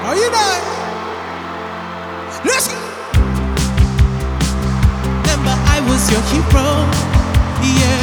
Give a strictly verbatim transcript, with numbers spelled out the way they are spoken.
Are you not? Listen. Remember, I was your hero. Yeah.